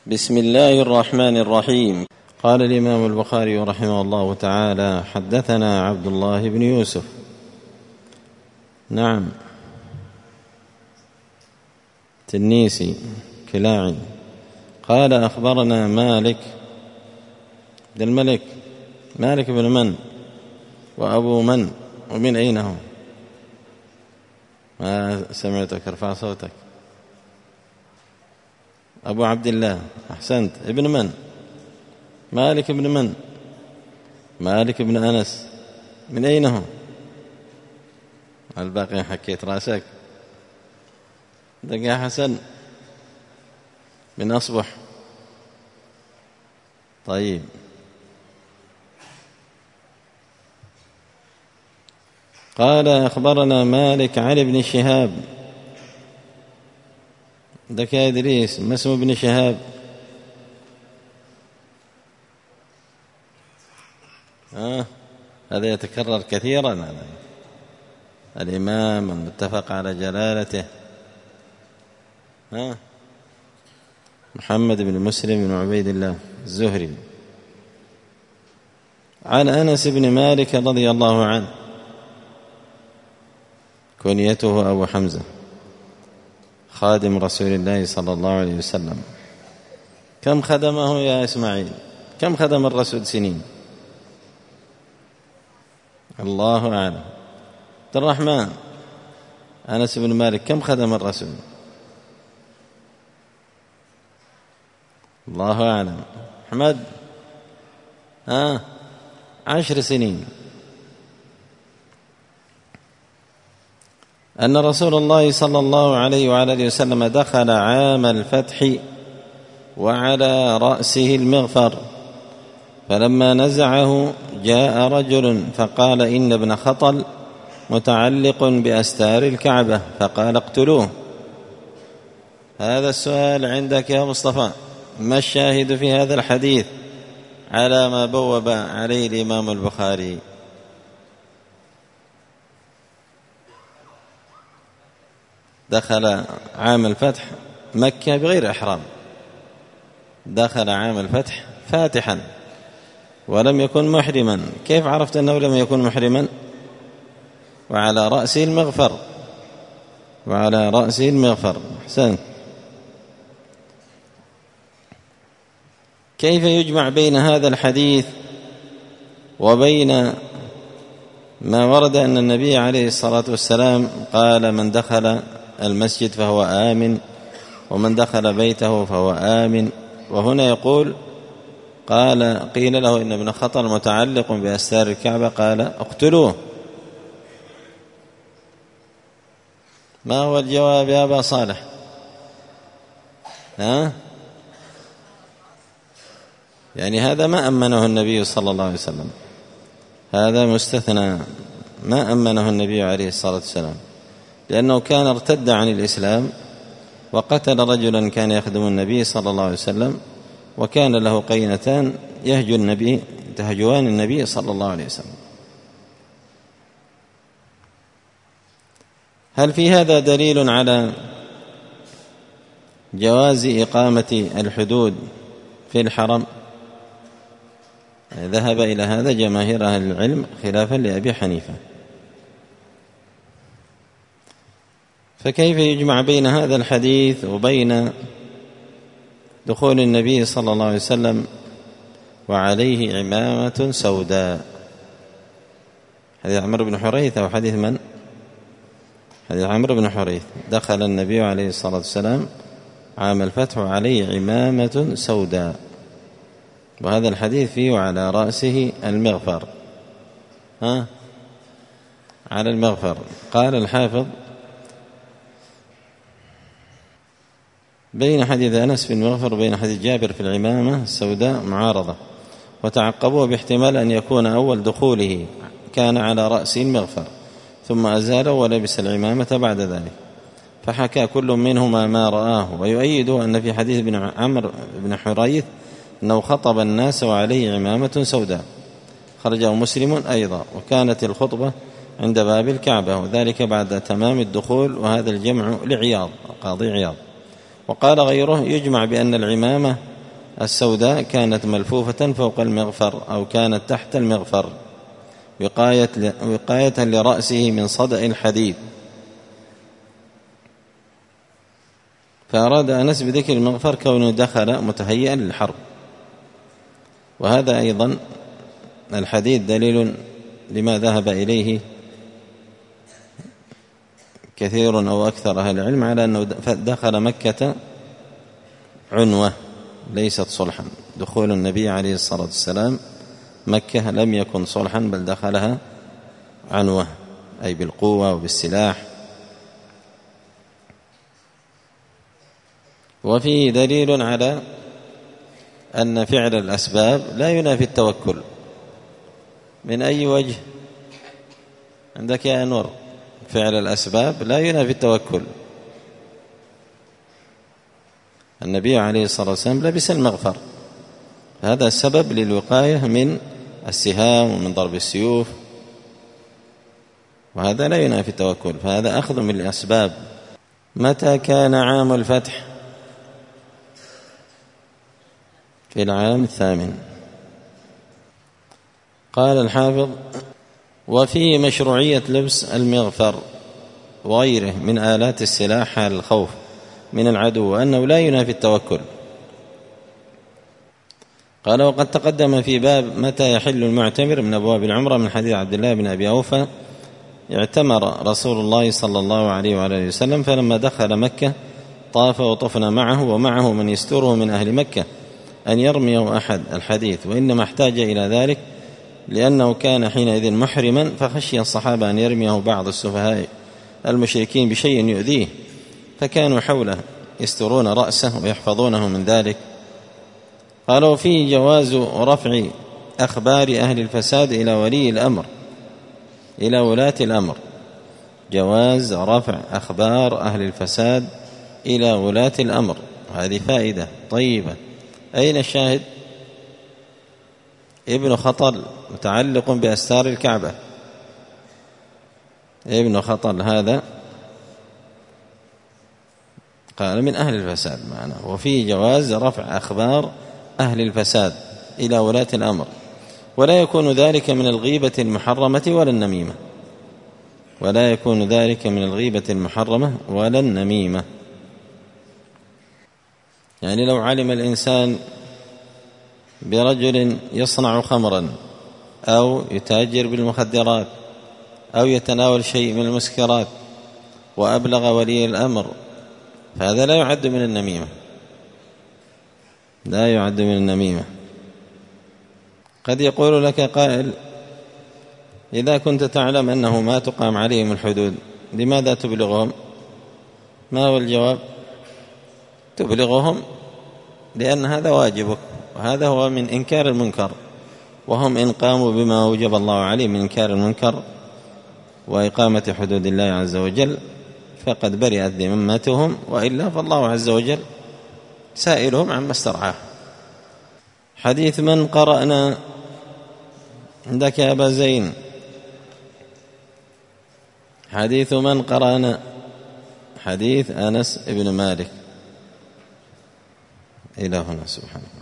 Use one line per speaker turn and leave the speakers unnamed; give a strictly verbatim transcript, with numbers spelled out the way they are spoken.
بسم الله الرحمن الرحيم. قال الإمام البخاري رحمه الله تعالى: حدثنا عبد الله بن يوسف. نعم، تنيسي كلاعي. قال: أخبرنا مالك بن الملك. مالك بن من وأبو من ومن أين هو؟ ما سمعتك، ارفع صوتك. أبو عبد الله، أحسنت. ابن من؟ مالك بن من؟ مالك بن أنس. من أين هو؟ الباقي حكيت راسك. دقا حسن من أصبح. طيب، قال: أخبرنا مالك عن ابن شهاب. دك يا إدريس، ما اسم ابن شهاب؟ آه. هذا يتكرر كثيرا، هذا الإمام المتفق على جلالته. آه. محمد بن مسلم بن عبيد الله الزهري، عن أنس بن مالك رضي الله عنه، كنيته أبو حمزة، خادم رسول الله صلى الله عليه وسلم. كم خدمه يا إسماعيل؟ كم خدم الرسول سنين؟ الله أعلم. عبد الرحمن، أنس بن مالك كم خدم الرسول؟ الله أعلم. أحمد، آه عشر سنين. أن رسول الله صلى الله عليه وعلى آله وسلم دخل عام الفتح وعلى رأسه المغفر، فلما نزعه جاء رجل فقال: إن ابن خطل متعلق بأستار الكعبة، فقال: اقتلوه. هذا السؤال عندك يا مصطفى: ما الشاهد في هذا الحديث على ما بوب عليه الإمام البخاري؟ دخل عام الفتح مكة بغير إحرام، دخل عام الفتح فاتحا ولم يكن محرما. كيف عرفت أنه لم يكن محرما؟ وعلى رأسه المغفر، وعلى رأسه المغفر. أحسن. كيف يجمع بين هذا الحديث وبين ما ورد أن النبي عليه الصلاة والسلام قال: من دخل المسجد فهو آمن، ومن دخل بيته فهو آمن، وهنا يقول: قال قيل له إن ابن خطل متعلق بأستار الكعبة، قال: اقتلوه. ما هو الجواب يا أبا صالح؟ ها؟ يعني هذا ما أمنه النبي صلى الله عليه وسلم، هذا مستثنى، ما أمنه النبي عليه الصلاة والسلام، لأنه كان ارتد عن الإسلام وقتل رجلا كان يخدم النبي صلى الله عليه وسلم، وكان له قينتان يهجو النبي تهجوان النبي صلى الله عليه وسلم. هل في هذا دليل على جواز إقامة الحدود في الحرم؟ ذهب إلى هذا جماهير أهل العلم خلافا لأبي حنيفة. فكيف يجمع بين هذا الحديث وبين دخول النبي صلى الله عليه وسلم وعليه عمامة سوداء؟ حديث عمرو بن حريث أو حديث من؟ حديث عمرو بن حريث. دخل النبي عليه الصلاة والسلام عام الفتح وعليه عمامة سوداء، وهذا الحديث فيه على رأسه المغفر. ها؟ على المغفر. قال الحافظ: بين حديث أنس في المغفر وبين حديث جابر في العمامة السوداء معارضة، وتعقبوه باحتمال أن يكون أول دخوله كان على رأسه المغفر ثم أزاله ولبس العمامة بعد ذلك، فحكى كل منهما ما رآه، ويؤيده أن في حديث ابن عمرو بن حريث أنه خطب الناس وعليه عمامة سوداء، خرجه مسلم أيضا، وكانت الخطبة عند باب الكعبة، وذلك بعد تمام الدخول، وهذا الجمع لعياض قاضي عياض. وقال غيره: يجمع بأن العمامة السوداء كانت ملفوفة فوق المغفر أو كانت تحت المغفر وقاية وقاية لرأسه من صدأ الحديد، فأراد أنس بذكر المغفر كونه دخل متهيئا للحرب. وهذا أيضا الحديث دليل لما ذهب إليه كثير أو أكثر أهل العلم على أنه دخل مكة عنوة ليست صلحا. دخول النبي عليه الصلاة والسلام مكة لم يكن صلحا بل دخلها عنوة، أي بالقوة وبالسلاح. وفيه دليل على أن فعل الأسباب لا ينافي التوكل. من أي وجه عندك يا أنور؟ فعل الأسباب لا ينافي التوكل. النبي عليه الصلاة والسلام لبس المغفر، هذا السبب للوقاية من السهام ومن ضرب السيوف، وهذا لا ينافي التوكل، فهذا أخذ من الأسباب. متى كان عام الفتح؟ في العام الثامن. قال الحافظ: وفيه مشروعية لبس المغفر وغيره من آلات السلاح حال الخوف من العدو، وأنه لا ينافي التوكل. قال: وقد تقدم في باب متى يحل المعتمر من أبواب العمرة من حديث عبد الله بن أبي أوفى: اعتمر رسول الله صلى الله عليه وعلى وسلم، فلما دخل مكة طاف وطفنا معه ومعه من يستره من أهل مكة أن يرميه أحد. الحديث. وإنما احتاج إلى ذلك لأنه كان حينئذ محرما، فخشي الصحابة أن يرميه بعض السفهاء المشركين بشيء يؤذيه، فكانوا حوله يسترون رأسه ويحفظونه من ذلك. قالوا: فيه جواز رفع أخبار أهل الفساد إلى ولي الأمر، إلى ولاة الأمر. جواز رفع أخبار أهل الفساد إلى ولاة الأمر، هذه فائدة طيبة. أين الشاهد؟ ابن خطل متعلق بأستار الكعبة. ابن خطل هذا قال من أهل الفساد معنا. وفي جواز رفع أخبار أهل الفساد إلى ولاة الأمر، ولا يكون ذلك من الغيبة المحرمة ولا النميمة، ولا يكون ذلك من الغيبة المحرمة ولا النميمة. يعني لو علم الإنسان برجل يصنع خمرا أو يتاجر بالمخدرات أو يتناول شيء من المسكرات وأبلغ ولي الأمر، فهذا لا يعد من النميمة، لا يعد من النميمة. قد يقول لك قائل: إذا كنت تعلم أنه ما تقام عليهم الحدود لماذا تبلغهم؟ ما هو الجواب؟ تبلغهم لأن هذا واجبك، وهذا هو من إنكار المنكر، وهم إن قاموا بما أوجب الله عليه من إنكار المنكر وإقامة حدود الله عز وجل فقد برئت ذمتهم، وإلا فالله عز وجل سائلهم عما استرعاه. حديث من قرأنا عندك يا أبا زين؟ حديث من قرأنا؟ حديث أنس بن مالك. إلى هنا. سبحانه.